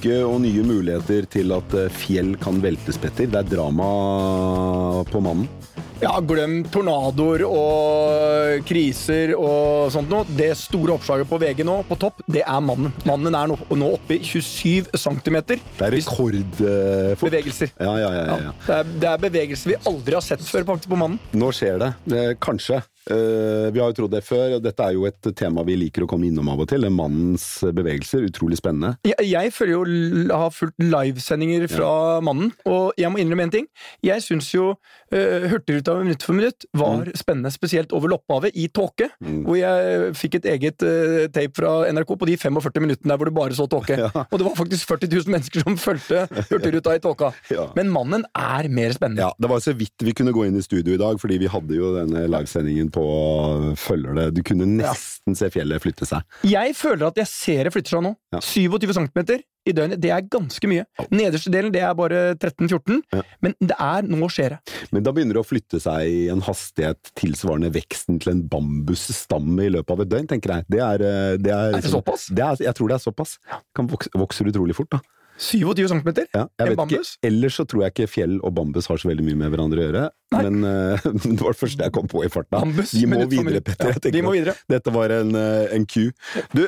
uke og nye muligheter til at fjell kan veltes, Petter. Det drama på mannen. Ja, glem tornadoer og kriser og sånt noe. Det store oppslaget på VG nå, på topp, det mannen. Mannen nå oppe i 27 centimeter. Det rekordfort. Bevegelser. Ja. Det bevegelser vi aldri har sett før faktisk på mannen. Nå skjer det. Kanskje. Vi har jo trodd det før, og dette jo et tema vi liker å komme innom av og til. Mannens bevegelser, utrolig spennende. Jeg føler jo har fulgt livesendinger fra mannen, og jeg må innrømme en ting. Jeg synes jo Hurtigruta minutt for minutt var spennende, spesielt over Lopphavet i tåke, hvor jeg fikk et eget tape fra NRK på de 45 minuttene der hvor det bare så tåke. Og det var faktisk 40 000 mennesker som følte Hurtigruta i tåka. Men mannen mer spennende. Ja, det var så vidt vi kunne gå inn i studio i dag, fordi vi hadde jo denne livesendingen på følger det. Du kunne nesten se fjellet flytte seg. Jeg føler at jeg ser det flytter seg nå. 27 centimeter i døgnet, det ganske mye. Nederste delen, det bare 13-14, men det nå skjer det. Men da begynner det å flytte seg i en hastighet tilsvarende veksten til en bambusstamme i løpet av et døgn, tenker jeg. Det såpass? Jeg tror det såpass. Kan vokser utrolig fort, da. 27 centimeter? Ja, jeg vet bambus? Ikke. Ellers så tror jeg ikke fjell og bambus har så veldig mye med hverandre å gjøre. Nei. Men det var det første jeg kom på i farten. Bambus, vi må videre, Petter. Ja, vi må videre. Dette var en Q. Du,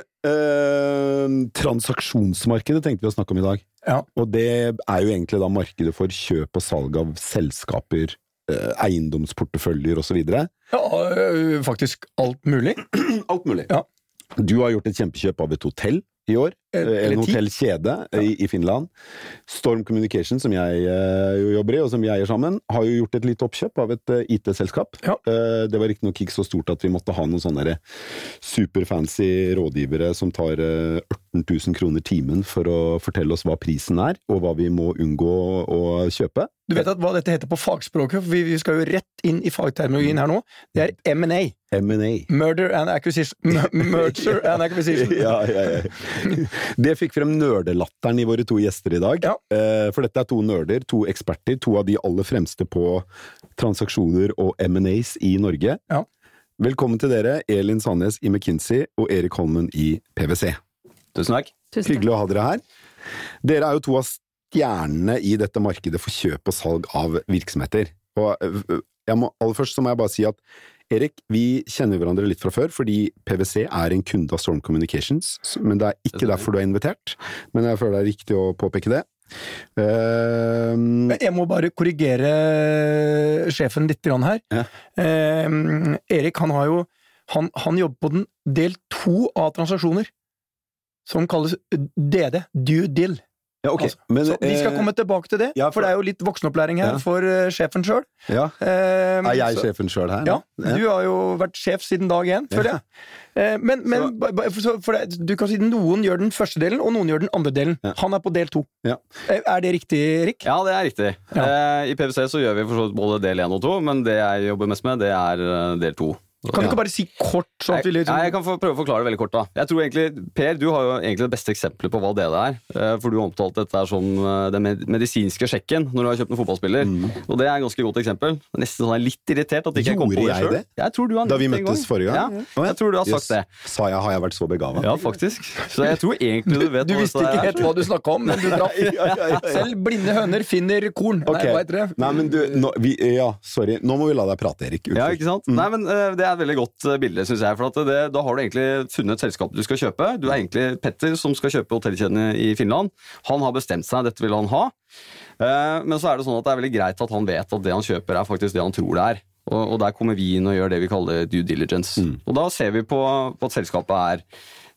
transaksjonsmarkedet tenkte vi å snakke om i dag. Ja. Og det jo egentlig da markedet for kjøp og salg av selskaper, eiendomsporteføljer og så videre. Ja, faktisk alt mulig. Alt mulig. Ja. Du har gjort et kjempekjøp av et hotell i år. En hotellkjede i Finland. Storm Communication, som jeg jobber i, og som vi eier sammen, har jo gjort et litt oppkjøp av et IT-selskap. Ja. Det var ikke noe så stort at vi måtte ha noen sånne superfancy rådgivere som tar 18 000 kroner timen for å fortelle oss hva prisen og hva vi må unngå å kjøpe. Du vet hva dette heter på fagspråket, for vi skal jo rett inn i fagterminologien her nå. Det M&A. M&A. Merger and Acquisition. Merger and Acquisition. Ja. Det fikk frem nerdelatteren i våre to gjester i dag. Ja. For dette 2 nerder, 2 eksperter, 2 av de aller fremste på transaksjoner og M&As i Norge. Ja. Velkommen til dere, Elin Sandnes i McKinsey og Erik Holmen i PwC. Tusen takk. Hyggelig å ha dere her. Dere jo 2 av stjernene i dette markedet for kjøp og salg av virksomheter. Og aller først så må jeg bare si at Erik, vi kjenner hverandre litt fra før, fordi PwC en kunde av Storm Communications, men det ikke derfor du invitert, men jeg føler det riktig å påpeke det. Jeg må bare korrigere sjefen litt grann her. Ja. Erik, han jobber på den del 2 av transaksjoner, som kalles DD, Due Dill. Ja, okay. Men, så vi skal komme tilbake til det, for det jo litt voksenopplæring her for sjefen selv. Ja. Jeg sjefen selv her? Ja, du har jo vært sjef siden dag 1, føler jeg. Men du kan si noen gjør den første delen, og noen gjør den andre delen. Ja. Han på del 2. Ja. Det riktig, Erik? Ja, det riktig. Ja. I PwC så gjør vi for både del 1 og 2, men det jeg jobber mest med, det del 2. Kan du ikke bare si kort? Sånn at jeg kan prøve å forklare det veldig kort da. Jeg tror egentlig, Per, du har jo egentlig det beste eksempelet på hva det for du har omtalt dette som den medisinske sjekken når du har kjøpt en fotballspiller. Og det et ganske godt eksempel. Nesten sånn litt irritert at ikke jeg kom på det selv. Jeg tror du har da vi møttes forrige gang? Ja, jeg tror du har sagt det. Har jeg vært så begavet? Ja, faktisk. Så jeg tror egentlig du vet du visste ikke helt hva du snakket om, men du traff. Selv blinde høner finner korn. Okay. Nei, hva heter det? Nei, men sorry. Nå må vi la deg prate, Erik. Ja, ikke sant? Nei, men det et veldig godt bilde, synes jeg, for at da har du egentlig funnet et selskap du skal kjøpe. Du egentlig Petter som skal kjøpe hotellkjedene i Finland. Han har bestemt seg, dette vil han ha. Men så det sånn at det veldig greit at han vet at det han kjøper faktisk det han tror det og der kommer vi inn og gjør det vi kaller due diligence. Og da ser vi på at selskapet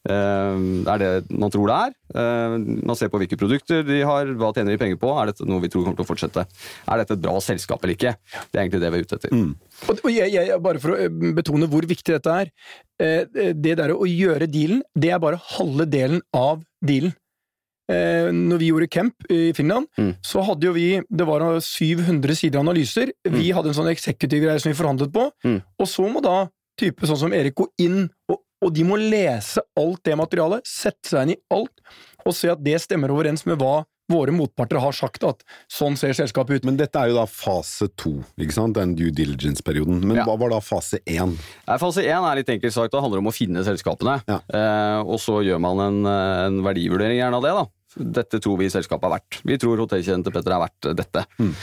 det man tror det man ser på hvilke produkter de har, hva tjener de penger på, dette noe vi tror kommer til å fortsette, dette et bra selskap eller ikke, det egentlig det vi ute etter. Og jeg bare for å betone hvor viktig dette det der å gjøre dealen, det bare halve delen av dealen. Når vi gjorde camp i Finland, så hadde jo det var 700 sider analyser, vi hadde en sånn executive-greie som vi forhandlet på, og så må da type sånn som Erik gå inn og de må lese alt det materialet, sette seg inn i alt, og se at det stemmer overens med hva våre motparter har sagt at sånn ser selskapet ut. Men dette jo da fase 2, ikke sant? Den due diligence-perioden. Men hva var da fase 1? Fase 1 litt enkelt sagt, det handler om å finne selskapene. Og så gjør man en verdivurdering gjerne av det da. dette tror vi selskapet er verdt. Vi tror hotellkjeden til Petter er verdt dette.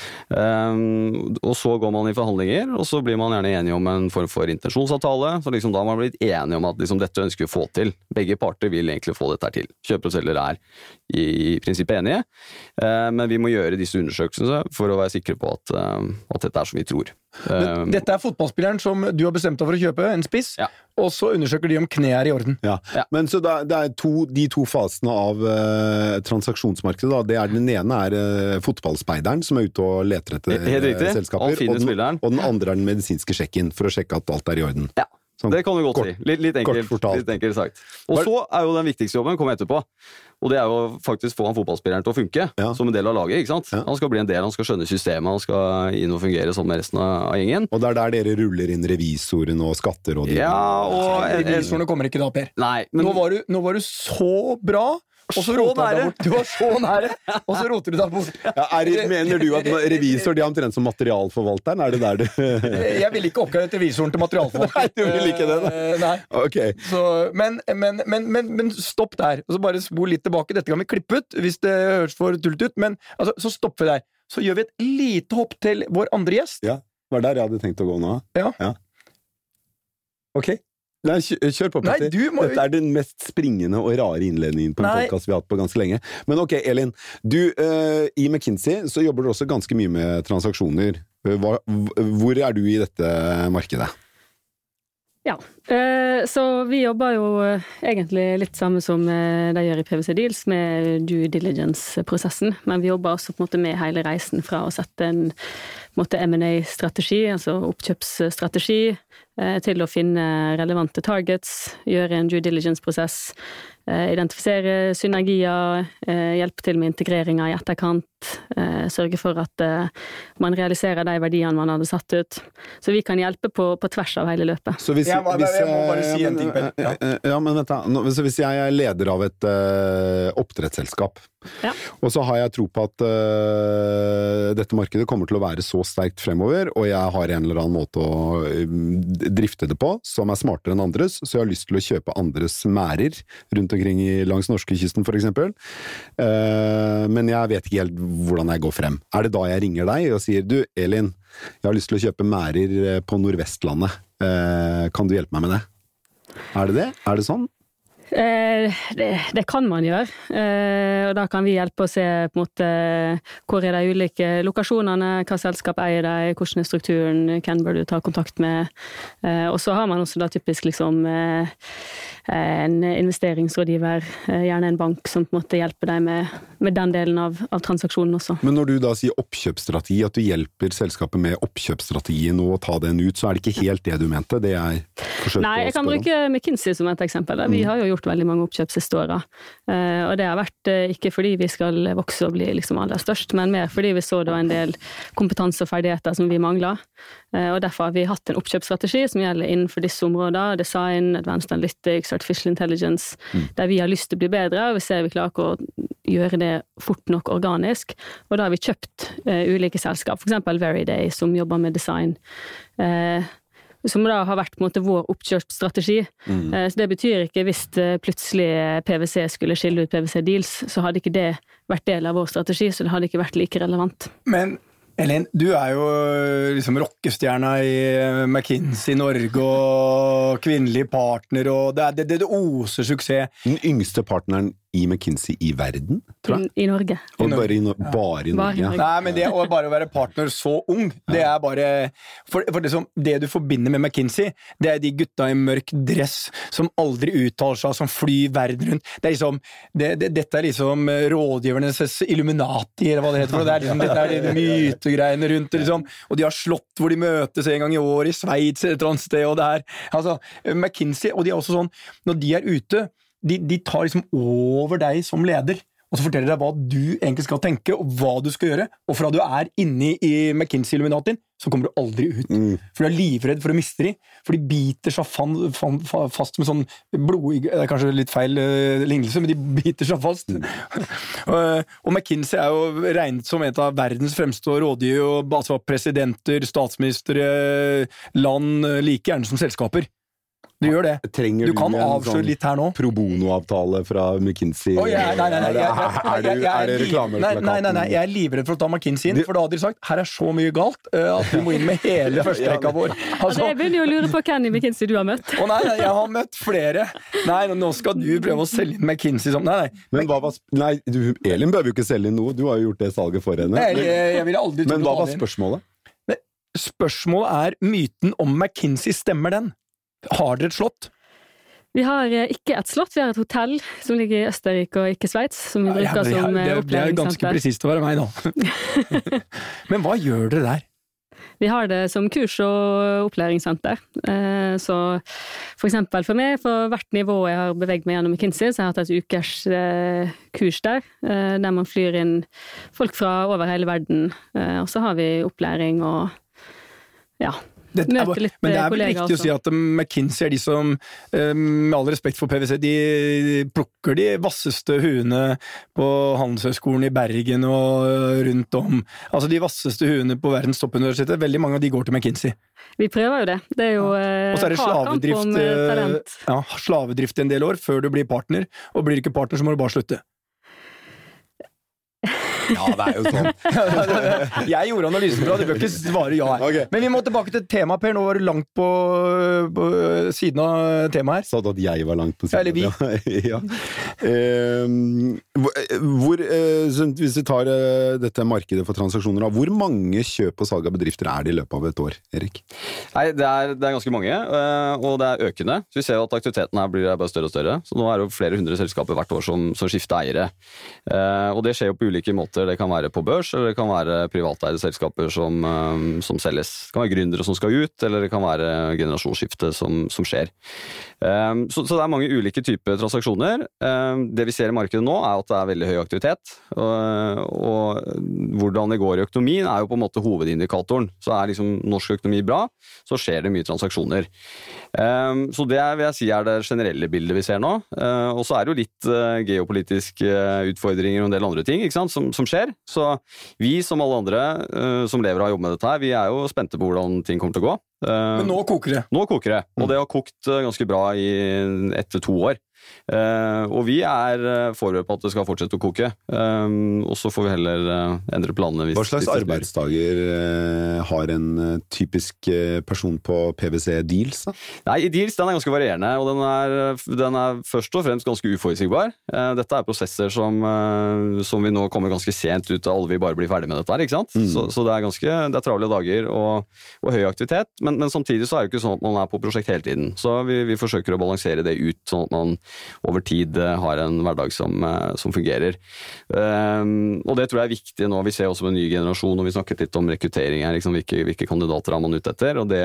Og så går man i forhandlinger, og så blir man gjerne enige om en form for intensjonsavtale, så liksom da har man blitt enige om at liksom dette ønsker vi å få til. Begge parter vil egentlig få dette her til. Kjøper og selger er i prinsippet enige, men vi må gjøre disse undersøkelsene for å være sikre på at dette er som vi tror. Men dette er fotballspilleren som du har bestemt deg for å kjøpe, en spiss, og så undersøker de om kne er i orden. Ja. Men så det er de to fasene av transaksjonsmarkedet, da. Det er den ene er fotballspeideren som er ute og leter etter selskaper, og den andre er den medisinske sjekken for å sjekke at alt er i orden. Ja. Det kan du godt si. Litt enkelt sagt. Og så er jo den viktigste jobben kommer etterpå. Og det er jo faktisk få han fotballspilleren til å funke som en del av laget, ikke sant? Ja. Han skal bli en del, han skal skjønne systemet, han skal inn og fungere som med resten av gjengen. Og det er der dere ruller inn revisoren og skatterådgiveren. Ja, og revisorene kommer ikke da, Per. Nei, men nå var du så bra. Og så roter du deg bort. Du var så nære, og så roter du deg bort. Mener du at revisor de er omtrent som materialforvalteren? Er det der du Jeg vil ikke oppgave til revisoren til materialforvalter. Nei, du vil ikke det, da? Nei. Okay. Så, men stopp der. Og så bare spol litt tilbake. Dette kan vi klippe ut hvis det høres for tullet ut, men altså, så stopper vi der. Så gjør vi et lite hopp til vår andre gjest. Ja, var der jeg hadde tenkt å gå nå. Ja. Ok. Nei, kjør på, Petter. Dette er den mest springende og rare innledningen på en podcast vi har hatt på ganske lenge. Men ok, Elin, du, i McKinsey så jobber du også ganske mye med transaksjoner. Hvor er du i dette markedet? Ja, så vi jobber jo egentlig litt samme som de gjør i PwC Deals med due diligence-prosessen, men vi jobber også på en måte med hele reisen fra å sette en M&A-strategi, altså oppkjøpsstrategi, til å finne relevante targets, gjøre en due diligence-prosess, identifisere synergier, hjelpe til med integreringer i etterkant, sørge for at man realiserer de verdiene man hadde satt ut. Så vi kan hjelpe på tvers av hele løpet. Så jeg må bare si en ting, Per. Ja, men vent da. Hvis jeg er leder av et oppdrettsselskap, og så har jeg tro på at dette markedet kommer til å være så sterkt fremover, og jeg har en eller annen måte å drifte det på, som er smartere enn andres, så jeg har lyst til å kjøpe andres mærer rundt omkring langs norskekysten for eksempel. Men jeg vet ikke helt hvordan jeg går frem. Er det da jeg ringer deg og sier, du Elin, jeg har lyst til å kjøpe mærer på Nordvestlandet. Kan du hjelpe meg med det? Er det det? Er det sånn? Det kan man gjøre, og da kan vi hjelpe å se på en måte hvor er de ulike lokasjonene, hva selskap eier de, hvordan er strukturen, hvem bør du ta kontakt med, og så har man også da typisk liksom en investeringsrådgiver, gjerne en bank som på en måte hjelper deg med den delen av transaksjonen også. Men når du da sier oppkjøpsstrategi, at du hjelper selskapet med oppkjøpsstrategien og ta den ut, så er det ikke helt det du mente, det jeg forsøkte å spørre om. Nei, jeg kan bruke McKinsey som et eksempel. Vi har jo gjort veldig mange oppkjøp siste året, og det har vært ikke fordi vi skal vokse og bli liksom aller størst, men mer fordi vi så da en del kompetanse og ferdigheter som vi mangler, og derfor har vi hatt en oppkjøpsstrategi som gjelder innenfor disse områder, design, advanced analytics, artificial intelligence, der vi har lyst til å bli bedre, og vi ser vi klarer å gjøre det fort nok organisk, og da har vi kjøpt ulike selskap, for eksempel Veriday, som jobber med design, som da har vært på en måte vår oppkjøpsstrategi. Så det betyr ikke hvis plutselig PwC skulle skille ut PwC Deals, så hadde ikke det vært del av vår strategi, så det hadde ikke vært like relevant. Men Elin, du er jo liksom rockestjerna i McKinsey Norge og kvinnelig partner, og det oser suksess. Den yngste partneren i McKinsey i verden, tror jeg. I Norge. Og bare i Norge. Nei, men det å bare være partner så ung, det er bare for det du forbinder med McKinsey, det er de gutta i mørk dress som aldri uttaler seg, som flyr verden rundt. Det er liksom, dette er liksom rådgivernes Illuminati, eller hva det heter, det er liksom, dette er de mytegreiene rundt, liksom. Og de har slått hvor de møtes en gang i år i Sveits eller et eller annet sted, og det her. Altså, McKinsey, og de er også sånn, når de er ute, de tar liksom over deg som leder, og så forteller deg hva du egentlig skal tenke, og hva du skal gjøre, og fra du er inne i McKinsey-illuminatin, så kommer du aldri ut. For du er livredd for å miste de, for de biter seg fast med sånn blod, det er kanskje litt feil lignelse, men de biter seg fast. Og McKinsey er jo regnet som en av verdens fremste rådgiver, altså presidenter, statsministre, land, like gjerne som selskaper. Du gjør det. Trenger Du kan en avsløre sånn litt her nå. pro bono-avtale fra McKinsey? Nei, Er det reklameplakaten? Nei, jeg er livredd for å ta McKinsey inn, for da hadde de sagt her er så mye galt at vi må inn med hele førsterekka vår. Altså, jeg begynner jo å lure på hvem i McKinsey du har møtt. Nei, jeg har møtt flere. Nei, nå skal du prøve å selge inn McKinsey som Nei. Men Elin bør jo ikke selge inn noe, du har jo gjort det salget for henne. Jeg ville aldri Men hva var spørsmålet? Spørsmålet er myten om McKinsey, stemmer den? Har dere et slott? Vi har ikke et slott, vi har et hotell som ligger i Østerrike og ikke Sveits, som vi bruker som opplæringssenter. Det er ganske presist å være meg da. Men hva gjør dere der? Vi har det som kurs- og opplæringssenter. Så for eksempel for meg, for hvert nivå jeg har beveget meg gjennom McKinsey, så har jeg hatt et ukers kurs der man flyr inn folk fra over hele verden. Og så har vi opplæring og møte litt kollegaer. Men det er vel riktig å si at McKinsey er de som, med all respekt for PwC, de plukker de vasseste huene på Handelshøyskolen i Bergen og rundt om. Altså de vasseste huene på verdens toppuniversitet, veldig mange av de går til McKinsey. Vi prøver jo det. Det er jo og så er det slavedrift i en del år før du blir partner, og blir du ikke partner så må du bare slutte. Ja, det er jo sånn. Jeg gjorde analysen bra, du bør ikke svare ja her. Okay. Men vi må tilbake til temaet, Per. Nå var du langt på siden av temaet her. Sa du at jeg var langt på siden? Eller vi. Ja. Hvis vi tar dette markedet for transaksjoner, hvor mange kjøp og salg av bedrifter er det i løpet av et år, Erik? Nei, det er ganske mange, og det er økende. Så vi ser jo at aktiviteten her blir bare større og større. Så nå er det jo flere hundre selskaper hvert år som skifter eiere. Og det skjer jo på ulike måter. Det kan være på børs, eller det kan være privateide selskaper som selges. Det kan være gründere som skal ut, eller det kan være generasjonsskifte som skjer. Så det er mange ulike typer transaksjoner. Det vi ser i markedet nå er at det er veldig høy aktivitet, og hvordan det går i økonomien er jo på en måte hovedindikatoren. Så er liksom norsk økonomi bra, så skjer det mye transaksjoner. Så det vil jeg si er det generelle bildet vi ser nå. Og så er det jo litt geopolitiske utfordringer og en del andre ting, ikke sant, som skjer. Så vi som alle andre som lever og har jobbet med dette her, vi er jo spente på hvordan ting kommer til å gå. Men nå koker det. Nå koker det, og det har kokt ganske bra i 1 til 2 år. Og vi er forberedt på at det skal fortsette å koke, og så får vi heller endre planene. Hva slags arbeidsdager har en typisk person på PwC Deals? Da? Nei, i Deals den er ganske varierende, og den er først og fremst ganske uforutsigbar. Dette er prosesser som vi nå kommer ganske sent ut, alle vil bare bli ferdig med dette her, ikke sant? Så det er travle dager og høy aktivitet, men samtidig så er det ikke sånn at man er på prosjekt hele tiden. Så vi forsøker å balansere det ut, sånn at man over tid har en hverdag som fungerer. Og det tror jeg er viktig nå. Vi ser også med en ny generasjon, og vi snakket litt om rekruttering her, liksom, hvilke kandidater er man ute etter, og det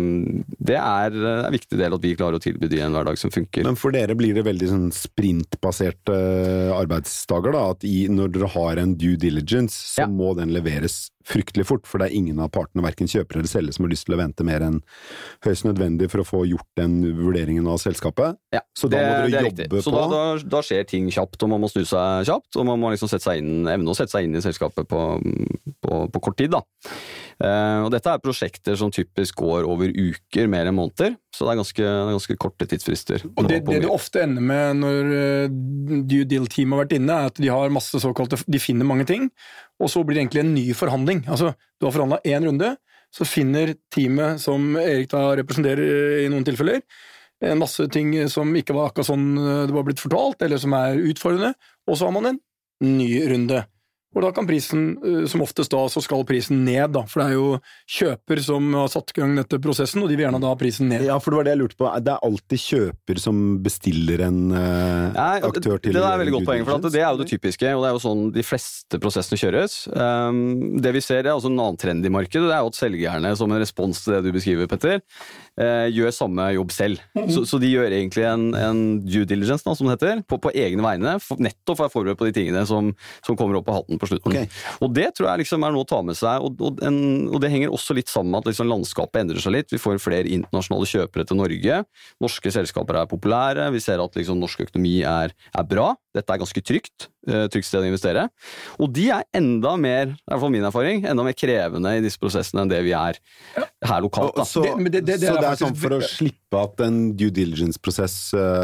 er en viktig del at vi klarer å tilby de en hverdag som funker. Men for dere blir det veldig sånn sprintbaserte arbeidsdager da, at når dere har en due diligence, så må den leveres fryktelig fort, for det er ingen av partene, hverken kjøper eller selger, som har lyst til å vente mer enn høyst nødvendig for å få gjort den vurderingen av selskapet. Ja, så da må dere jobbe på. Så da skjer ting kjapt, og man må snu seg kjapt, og man må liksom evne å sette seg inn i selskapet på kort tid, da. Og dette er prosjekter som typisk går over uker, mer enn måneder, så det er ganske korte tidsfrister. Og det du ofte ender med når due deal-team har vært inne, er at de har masse såkalte, de finner mange ting, og så blir det egentlig en ny forhandling. Altså, du har forhandlet 1 runde, så finner teamet som Erik da representerer i noen tilfeller, en masse ting som ikke var akkurat sånn det var blitt fortalt, eller som er utfordrende, og så har man en ny runde. Og da kan prisen, som oftest da, så skal prisen ned da, for det er jo kjøper som har satt i gang dette prosessen, og de vil gjerne da ha prisen ned. Ja, for det var det jeg lurte på. Det er alltid kjøper som bestiller en aktør til... Det er veldig godt poeng, for det er jo det typiske, og det er jo sånn de fleste prosessene kjøres. Det vi ser, det er også en annen trend i markedet, det er jo at selgerne, som en respons til det du beskriver, Petter, gjør samme jobb selv. Så de gjør egentlig en due diligence, da, som det heter, på egne vegne, nettopp for å forberede på de tingene som kommer opp på hatten på slutten. Og det tror jeg liksom noe å ta med seg, og det henger også litt sammen med at liksom landskapet endrer seg litt. Vi får flere internasjonale kjøpere til Norge. Norske selskaper populære. Vi ser at liksom norsk økonomi er bra. Dette ganske trygt sted å investere. Og de enda mer, i hvert fall min erfaring, enda mer krevende i disse prosessene enn det vi er her lokalt. Da. Så det er sånn for å slippe at en due diligence-prosess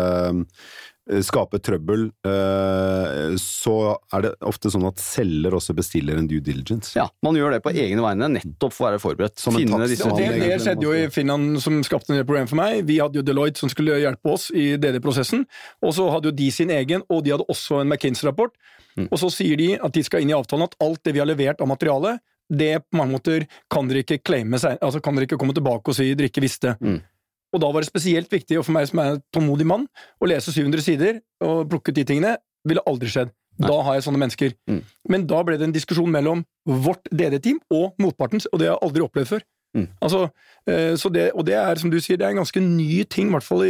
skaper trøbbel, så er det ofte sånn at selger også bestiller en due diligence. Ja, man gjør det på egne vegne, nettopp for å være forberedt. Det skjedde jo i Finland som skapte en del problem for meg. Vi hadde jo Deloitte som skulle hjelpe oss i DD-prosessen, og så hadde jo de sin egen, og de hadde også en McKinsey-rapport, og så sier de at de skal inn i avtalen at alt det vi har levert av materiale, det på mange måter kan dere ikke claime seg, altså kan dere ikke komme tilbake og si dere ikke visste. Og da var det spesielt viktig, og for meg som er en tålmodig mann, å lese 700 sider og plukke de tingene, ville aldri skjedd. Da har jeg sånne mennesker. Men da ble det en diskusjon mellom vårt DD-team og motpartens, og det har jeg aldri opplevd før. Altså, og det er, som du sier, det er en ganske ny ting, i hvert fall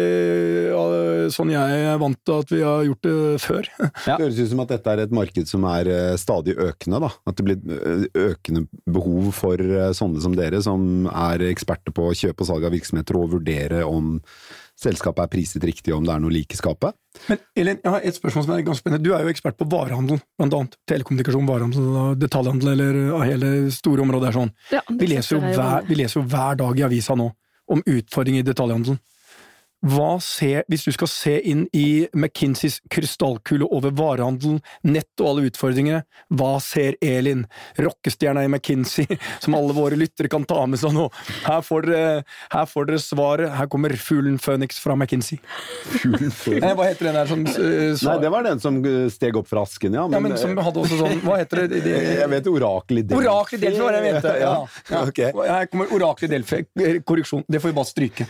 sånn jeg er vant til at vi har gjort det før. Det høres ut som at dette er et marked som er stadig økende, da. At det blir økende behov for sånne som dere, som er eksperter på kjøp og salg av virksomheter, og vurdere om selskapet er priset riktig, om det er noe like skapet. Men Elin, jeg har et spørsmål som er ganske spennende. Du er jo ekspert på varehandel, blant annet telekommunikasjon, varehandel, detaljhandel, eller hele store områder sånn. Ja, vi leser jo hver dag i avisa nå om utfordringer i detaljhandelen. Hvis du skal se inn i McKinseys krystallkule over varehandel, nett og alle utfordringene, hva ser Elin, rockestjerna i McKinsey, som alle våre lyttere kan ta med seg nå? Her får dere svaret, her kommer Fuglen Phoenix fra McKinsey. Hva heter den der som Nei, det var den som steg opp fra asken, ja. Men som hadde også sånn, hva heter det? Jeg vet Orakel i Delphi. Orakel i Delphi var det jeg mente, ja. Okay. Her kommer Orakel i Delphi, korreksjon, det får vi bare stryke.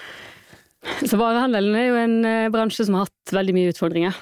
Så varehandelen er jo en bransje som har hatt veldig mye utfordringer,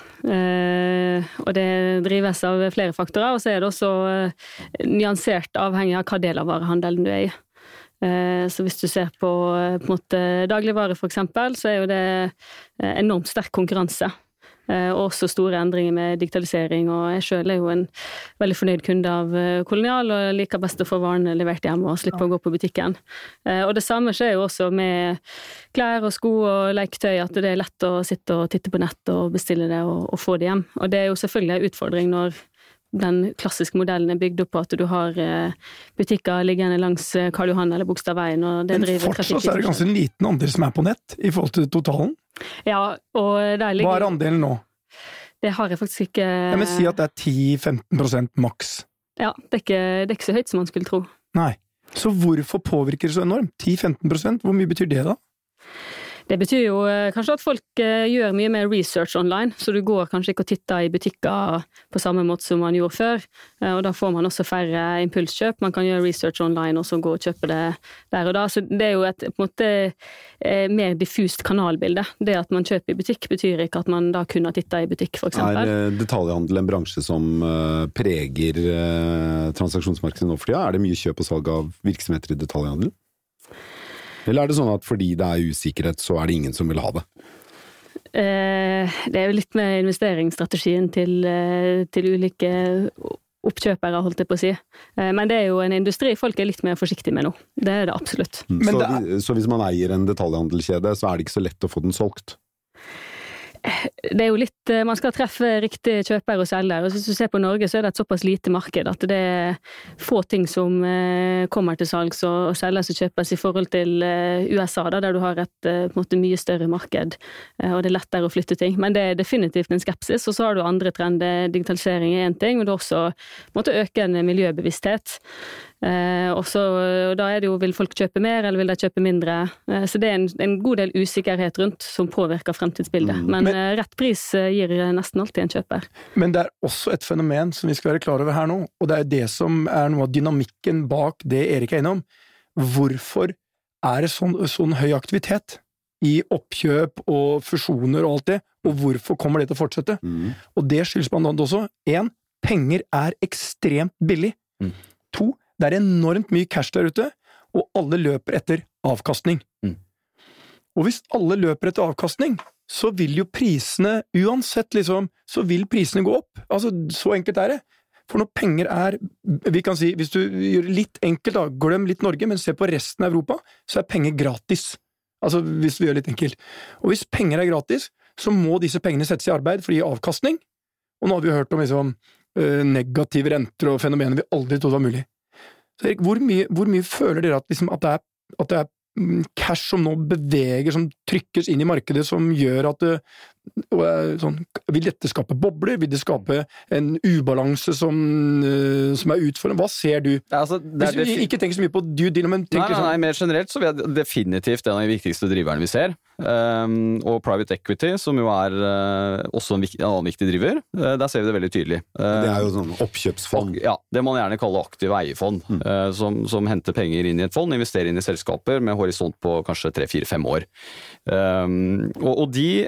og det drives av flere faktorer, og så er det også nyansert avhengig av hva del av varehandelen du er i. Så hvis du ser på en måte dagligvare for eksempel, så er jo det enormt sterk konkurranse. Og også store endringer med digitalisering, og jeg selv er jo en veldig fornøyd kunde av Kolonial, og liker best å få varene levert hjem og slippe å gå på butikken. Og det samme skjer jo også med klær og sko og leketøy, at det er lett å sitte og titte på nett og bestille det og få det hjem. Og det er jo selvfølgelig en utfordring når den klassiske modellen er bygd opp på at du har butikker liggende langs Karl Johan eller Bogstadveien, og det driver trafikk. Men fortsatt er det ganske liten andel som er på nett i forhold til totalen. Ja, og der ligger... Hva er andelen nå? Det har jeg faktisk ikke... Jeg vil si at det er 10-15% maks. Ja, det er ikke så høyt som man skulle tro. Nei. Så hvorfor påvirker det så enormt? 10-15%? Hvor mye betyr det da? Det betyr jo kanskje at folk gjør mye mer research online, så du går kanskje ikke og titter i butikker på samme måte som man gjorde før, og da får man også færre impulskjøp. Man kan gjøre research online og så gå og kjøpe det der og da, så det er jo et på en måte mer diffust kanalbilde. Det at man kjøper i butikk betyr ikke at man da kunne titte i butikk, for eksempel. Er detaljhandel en bransje som preger transaksjonsmarkedet nå for tida? Er det mye kjøp og salg av virksomheter i detaljhandel? Eller er det sånn at fordi det er usikkerhet, så er det ingen som vil ha det? Det er jo litt med investeringsstrategien til ulike oppkjøpere, holdt jeg på å si. Men det er jo en industri folk er litt mer forsiktige med nå. Det er det absolutt. Så hvis man eier en detaljhandelskjede, så er det ikke så lett å få den solgt? Det er jo litt, man skal treffe riktig kjøper og selger, og hvis du ser på Norge så er det et såpass lite marked at det er få ting som kommer til salgs og selges og kjøpes i forhold til USA, der du har et på en måte mye større marked, og det er lettere å flytte ting. Men det er definitivt en skepsis, og så har du andre trender. Digitalisering er en ting, men det er også på en måte økende miljøbevissthet. Og da er det jo, vil folk kjøpe mer, eller vil de kjøpe mindre? Så det er en god del usikkerhet rundt som påvirker fremtidsbildet. Men rett pris gir nesten alltid en kjøper. Men det er også et fenomen som vi skal være klar over her nå, og det er det som er noe av dynamikken bak det Erik er innom. Hvorfor er det sånn høy aktivitet i oppkjøp og fusjoner og alt det, og hvorfor kommer det til å fortsette? Og det skyldes blant annet også, 1, penger er ekstremt billig. 2, det er enormt mye cash der ute, og alle løper etter avkastning. Og hvis alle løper etter avkastning, så vil jo prisene, uansett liksom, så vil prisene gå opp. Altså, så enkelt er det. For når penger vi kan si, hvis du gjør det litt enkelt da, glem litt Norge, men se på resten av Europa, så penger gratis. Altså, hvis vi gjør det litt enkelt. Og hvis penger gratis, så må disse pengene settes i arbeid for å gi avkastning. Og nå har vi jo hørt om liksom, negative renter og fenomener vi aldri trodde var mulig. Så Erik, hvor mye føler dere at, liksom, at det er cash som nå beveger, som trykkes inn i markedet, som gjør at vil dette skape bobler? Vil det skape en ubalanse som utfordrende? Hva ser du? Altså, hvis vi ikke tenker så mye på due deal, men tenker nei, mer generelt så er det definitivt en av de viktigste driverne vi ser. Og private equity, som jo også en annen viktig driver, der ser vi det veldig tydelig. Det er jo sånn oppkjøpsfond. Ja, det man gjerne kaller aktive eiefond, som henter penger inn i et fond, investerer inn i selskaper med horisont på kanskje 3-4-5 år. Og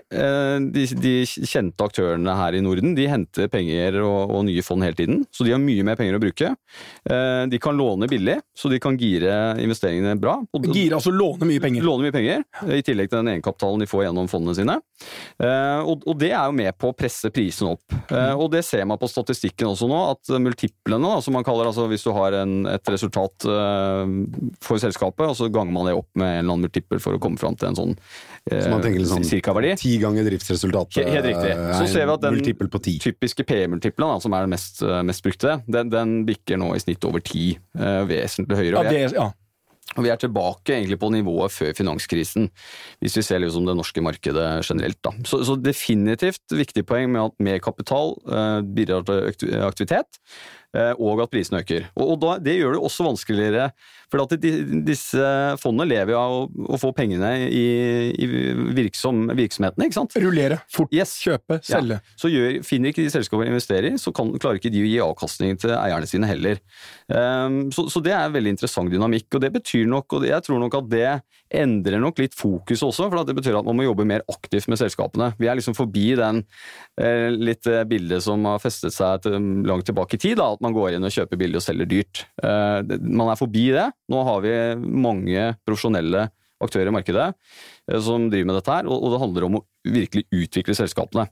de kjente aktørene her i Norden, de henter penger og nye fond hele tiden, så de har mye mer penger å bruke. De kan låne billig, så de kan gire investeringene bra. Gire, altså låne mye penger? Låne mye penger, i tillegg til den egenkapitalen de får gjennom fondene sine. Og det er jo med på å presse prisen opp. Og det ser man på statistikken også nå, at multiplene, som man kaller, altså hvis du har et resultat for selskapet, og så ganger man det opp med en eller annen multiple for å komme fram til en sånn cirka-verdi. 10 ganger driftsresultatet. Helt riktig. Så ser vi at den multiple på 10. Typiske PE-multiplen, som er den mest brukte, den bikker nå i snitt over 10, vesentlig høyere. Og vi er tilbake egentlig på nivået før finanskrisen, hvis vi ser liksom det norske markedet generelt. Da. Så definitivt viktig poeng med at mer kapital bidrar til aktivitet, og at prisen øker. Og det gjør det også vanskeligere, for at disse fondene lever av å få pengene i virksomhetene, ikke sant? Rullere, fort, kjøpe, selge. Ja. Så finner ikke de selskaper å investere i, så klarer ikke de å gi avkastning til eierne sine heller. Så det er en veldig interessant dynamikk, og det betyr nok, og jeg tror nok at det endrer nok litt fokus også, for det betyr at man må jobbe mer aktivt med selskapene. Vi er liksom forbi den litt bildet som har festet seg langt tilbake i tid, da, at man går inn og kjøper billig og selger dyrt. Man er forbi det. Nå har vi mange profesjonelle aktører i markedet som driver med dette her, og det handler om å virkelig utvikle selskapene.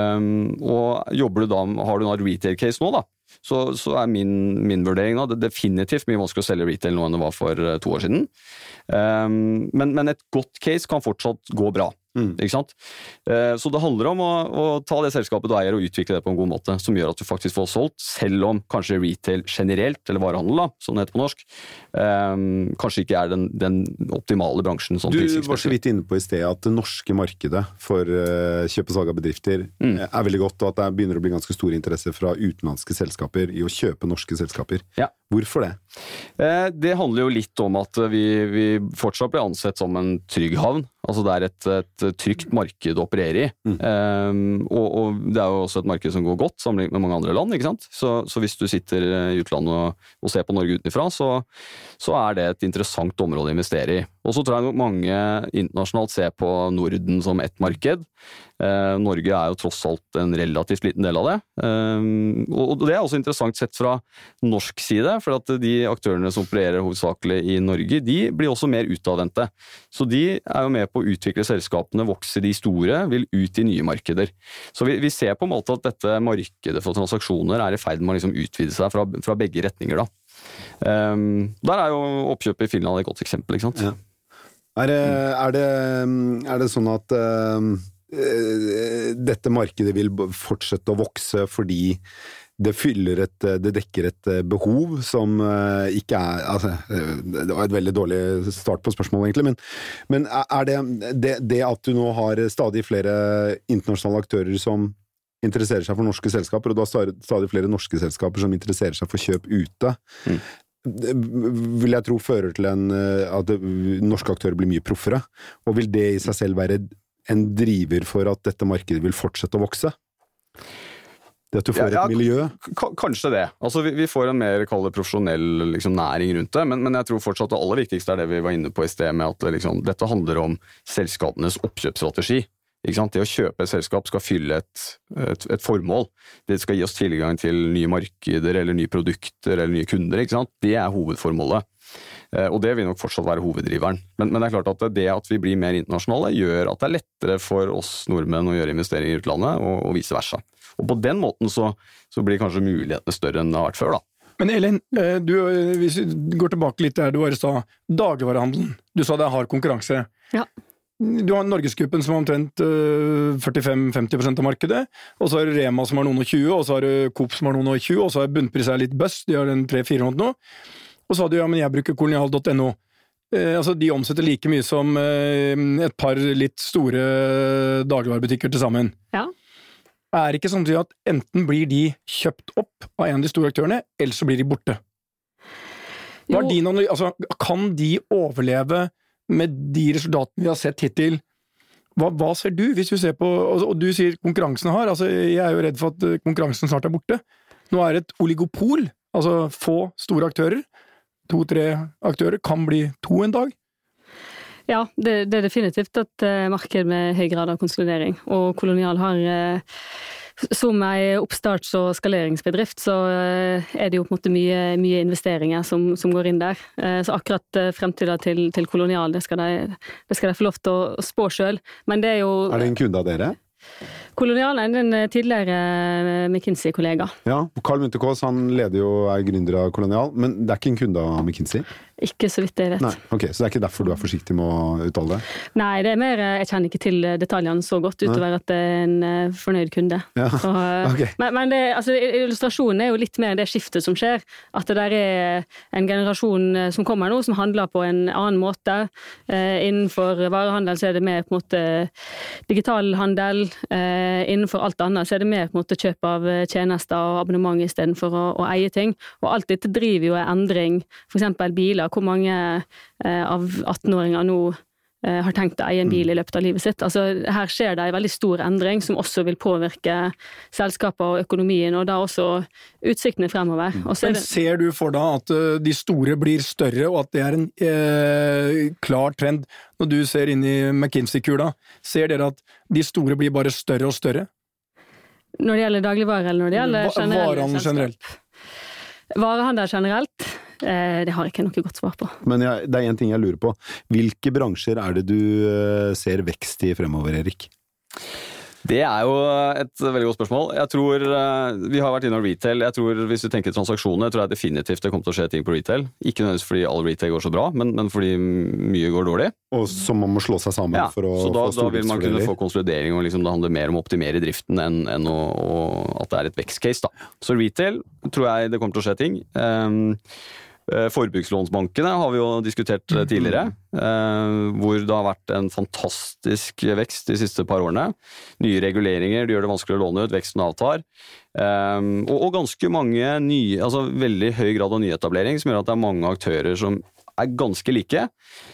Og har du en retail case nå, da, så er min vurdering da, det er definitivt mye vanskelig å selge retail nå enn det var for 2 år siden. Men et godt case kan fortsatt gå bra. Ikke sant? Så det handler om å ta det selskapet du eier og utvikle det på en god måte, som gjør at du faktisk får solgt, selv om kanskje retail generelt, eller varehandel da, som det heter på norsk, kanskje ikke er den optimale bransjen. Sånn du var så vidt inne på i sted at det norske markedet for kjøp og salg av bedrifter er veldig godt, og at det begynner å bli ganske stor interesse fra utenlandske selskaper i å kjøpe norske selskaper. Ja. Hvorfor det? Det handler jo litt om at vi fortsatt blir ansett som en trygg havn. Altså det er et trygt marked å operere i. Og det er jo også et marked som går godt sammenlignet med mange andre land, ikke sant? Så hvis du sitter i utlandet og ser på Norge utenfra, så er det et interessant område å investere i. Og så tror jeg nok mange internasjonalt ser på Norden som ett marked. Norge er jo tross alt en relativt liten del av det. Og det er også interessant sett fra norsk side, for at de aktørene som opererer hovedsakelig i Norge, de blir også mer utadvendte. Så de er jo med på å utvikle selskapene, vokse de store, vil ut i nye markeder. Så vi ser på en måte at dette markedet for transaksjoner er i ferd med å liksom utvide seg fra begge retninger da. Der er jo oppkjøpet i Finland et godt eksempel, ikke sant? Ja. Er det sånn at dette markedet vil fortsette å vokse fordi det dekker et behov som ikke altså, det var et veldig dårlig start på spørsmålet egentlig, men er det at du nå har stadig flere internasjonale aktører som interesserer seg for norske selskaper, og du har stadig flere norske selskaper som interesserer seg for kjøp ute, vil jeg tro fører til at norske aktører blir mye proffere, og vil det i seg selv være en driver for at dette markedet vil fortsette å vokse? Det at du får et miljø? Kanskje det. Altså vi får en mer profesjonell liksom, næring rundt det, men jeg tror fortsatt det aller viktigste er det vi var inne på i sted, med at liksom, dette handler om selskapenes oppkjøpsstrategi. Ikke sant? Det å kjøpe et selskap skal fylle et formål. Det skal gi oss tilgang til nye markeder, eller nye produkter, eller nye kunder. Ikke sant? Det er hovedformålet. Og det vil nok fortsatt være hoveddriveren. Men det er klart at det at vi blir mer internasjonale, gjør at det er lettere for oss nordmenn å gjøre investeringer i utlandet, og vice versa. Og på den måten så blir kanskje mulighetene større enn det har vært før, da. Men Elin, hvis vi går tilbake litt der du bare sa, dagligvarehandelen, du sa det har konkurranse. Ja. Du har Norgesgruppen som har omtrent 45-50% av markedet, og så har du Rema som har noen og 20, og så har du Coop som har noen og 20, og så har Bunnpris litt bøss, de har en 3-400 nå. Og så sa du, ja, men jeg bruker kolonial.no. Altså, de omsetter like mye som et par litt store dagligvarebutikker til sammen. Ja. Er ikke sånn at enten blir de kjøpt opp av en av de store aktørene, eller så blir de borte? Kan de overleve med de resultatene vi har sett hittil? Hva ser du, hvis du ser på, og du sier konkurransen har, altså jeg er jo redd for at konkurransen snart er borte. Nå er det et oligopol, altså få store aktører, 2-3 aktører, kan bli 2 en dag. Ja, det er definitivt et marked med høy grad av konsolidering, og Kolonial har, som en oppstarts- og skaleringsbedrift, så er det jo på en måte mye investeringer som går inn der. Så akkurat fremtiden til Kolonial, det skal de få lov til å spå selv, men det er jo... Er det en kunde av dere? Kolonial er en tidligere McKinsey-kollega. Ja, Carl Munthe-Kaas, han leder jo gründer av Kolonial, men det er ikke en kunde av McKinsey? Ikke så vidt jeg vet. Nei, ok, så det er ikke derfor du er forsiktig med å uttale det? Nei, det er mer, jeg kjenner ikke til detaljene så godt utover at det er en fornøyd kunde. Ja, så, okay. Men det, altså, illustrasjonen er jo litt mer det skiftet som skjer, at det der er en generasjon som kommer nå, som handler på en annen måte. Innenfor varehandel så er det mer på en måte digital handel, innenfor alt annet så er det mer på en måte kjøp av tjenester og abonnement i stedet for å eie ting. Og alt dette driver jo en endring, for eksempel biler. Hvor mange av 18-åringer nå har tenkt å eie en bil i løpet av livet sitt. Altså, her skjer det en veldig stor endring som også vil påvirke selskapet og økonomien, og da også utsiktene fremover. Og men ser du for deg at de store blir større, og at det er en klar trend? Når du ser inn i McKinsey-kula, ser dere at de store blir bare større og større? Når det gjelder dagligvarer, eller når det gjelder varehandel generelt? Varehandel generelt? Det har jeg ikke noe godt svar på. Men det er en ting jeg lurer på. Hvilke bransjer er det du ser vekst i fremover, Erik? Det er jo et veldig godt spørsmål. Jeg tror, vi har vært innom retail, jeg tror hvis du tenker transaksjoner, tror jeg definitivt det kommer til å skje ting på retail. Ikke nødvendigvis fordi all retail går så bra, men fordi mye går dårlig. Og som man må slå seg sammen for å få stordriftsfordeler. Så da vil man kunne få konsolidering, og liksom det handler mer om å optimere driften enn at det er et vekstcase, da. Så retail tror jeg det kommer til å skje ting. Forbrukslånsbankene har vi jo diskutert tidligere, hvor det har vært en fantastisk vekst de siste par årene. Nye reguleringer, det gjør det vanskelig å låne ut, veksten avtar. Og ganske mange altså veldig høy grad av nyetablering, som gjør at det er mange aktører som er ganske like.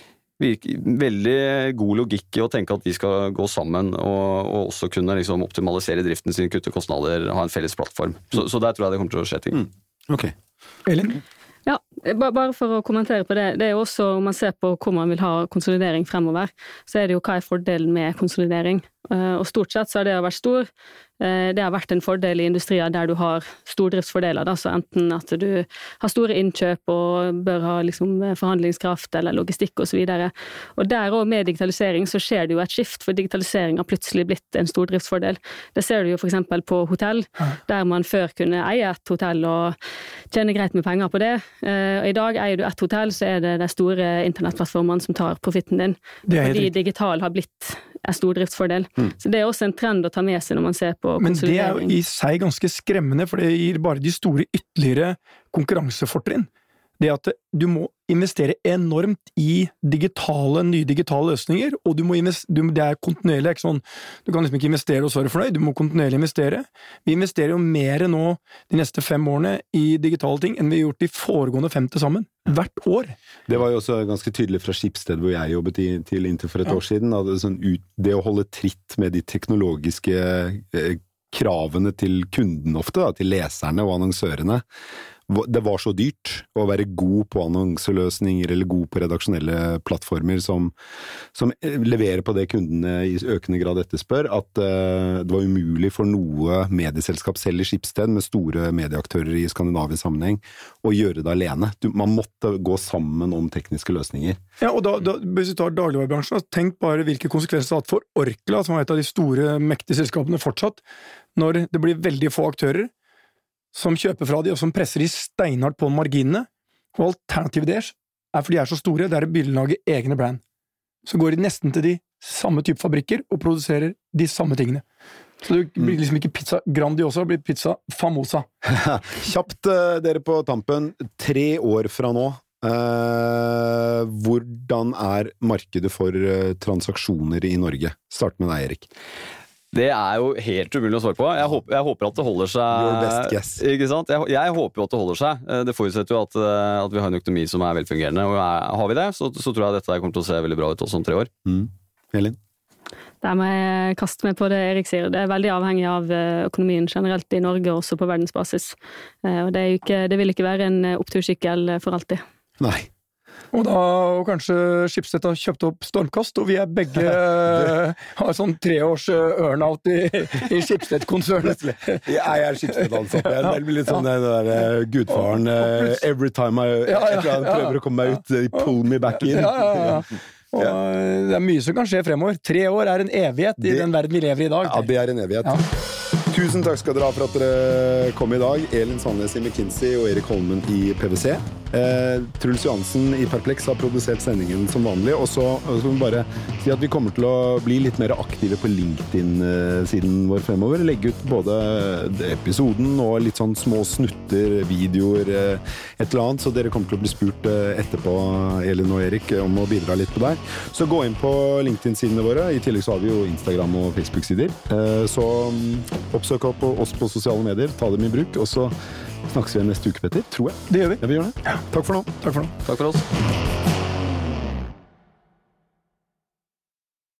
Veldig god logikk i å tenke at de skal gå sammen og også kunne liksom optimalisere driften sin, kutte kostnader, ha en felles plattform. Så der tror jeg det kommer til å skje ting. Ok. Elin? Ja, bare for å kommentere på det, det er jo også, om man ser på hvor man vil ha konsolidering fremover, så er det jo hva er fordelen med konsolidering. Og stort sett så har det vært stor. Det har vært en fordel i industrier der du har stordriftsfordeler, da, så enten at du har store innkjøp og bør ha liksom forhandlingskraft eller logistikk og så videre. Og der også med digitalisering så skjer det jo et skift, for digitalisering har plutselig blitt en stordriftsfordel. Det ser du jo for eksempel på hotell, der man før kunne eie et hotell og tjene greit med penger på det. Og i dag eier du et hotell, så er det de store internettplattformene som tar profitten din. Fordi digital har blitt en stordriftsfordel. Så det er også en trend å ta med seg når man ser på konsolidering. Men det er jo i seg ganske skremmende, for det gir bare de store ytterligere konkurransefortrinn. Det at du må investere enormt i nye digitale løsninger, og det er kontinuerlig, ikke sånn, du kan liksom ikke investere og så være fornøyd, du må kontinuerlig investere. Vi investerer jo mer nå de neste 5 årene i digitale ting enn vi har gjort de foregående 5 til sammen. Hvert år. Det var jo også ganske tydelig fra Schibsted, hvor jeg jobbet inntil for et år siden. Det å holde tritt med de teknologiske kravene til kunden ofte, til leserne og annonsørene. Det var så dyrt å være god på annonseløsninger eller god på redaksjonelle plattformer som leverer på det kundene i økende grad etterspør, at det var umulig for noe medieselskap selv i Schibsted med store medieaktører i skandinavisk sammenheng å gjøre det alene. Man måtte gå sammen om tekniske løsninger. Ja, og da hvis vi tar dagligvarebransjen, tenk bare hvilke konsekvenser det har hatt for Orkla, som er et av de store, mektige selskapene fortsatt, når det blir veldig få aktører som kjøper fra de, og som presser de steinhardt på marginene, og alternativet deres for de så store, det å begynne å lage egne brand. Så går de nesten til de samme type fabrikker og produserer de samme tingene. Så det blir liksom ikke pizza Grandiosa, det blir pizza Famosa. Kjapt, dere på tampen, 3 år fra nå, hvordan markedet for transaksjoner i Norge? Start med deg, Erik. Det jo helt umulig å svare på. Jeg håper at det holder seg. Your best guess. Ikke sant? Jeg håper jo at det holder seg. Det forutsetter jo at vi har en økonomi som velfungerende, og har vi det, så tror jeg dette kommer til å se veldig bra ut også om 3 år. Elin? Der må jeg kaste meg på det Erik sier. Det veldig avhengig av økonomien generelt i Norge, også på verdensbasis. Og det vil ikke være en opptursykkel for alltid. Nei. Og kanskje Schibsted har kjøpt opp Stormkast, og vi begge har sånn 3-års earn-out i Schibsted-konsernet. Jeg Schibsted-ansatt. Det blir litt sånn den der gudfaren every time jeg prøver å komme meg ut, pull me back in. Og det mye som kan skje fremover. 3 år en evighet i den verden vi lever i dag. Ja, det en evighet. Ja. Tusen takk skal dere ha for at dere kom i dag. Elin Sandnes i McKinsey og Erik Holmen i PwC. Truls Johansen i Perplex har produsert sendingen som vanlig, og så skal vi bare si at vi kommer til å bli litt mer aktive på LinkedIn-siden vår fremover. Legge ut både episoden og litt sånn små snutter, videoer, et eller annet, så dere kommer til å bli spurt etterpå, Elin og Erik, om å bidra litt på der. Så gå inn på LinkedIn-sidene våre. I tillegg så har vi jo Instagram og Facebook-sider. Så oppsøk opp oss på sosiale medier, ta dem i bruk, og så snakkes vi neste uke, Petter, tror jeg. Det gjør vi. Ja, vi gjør det. Takk for nå. Takk for oss.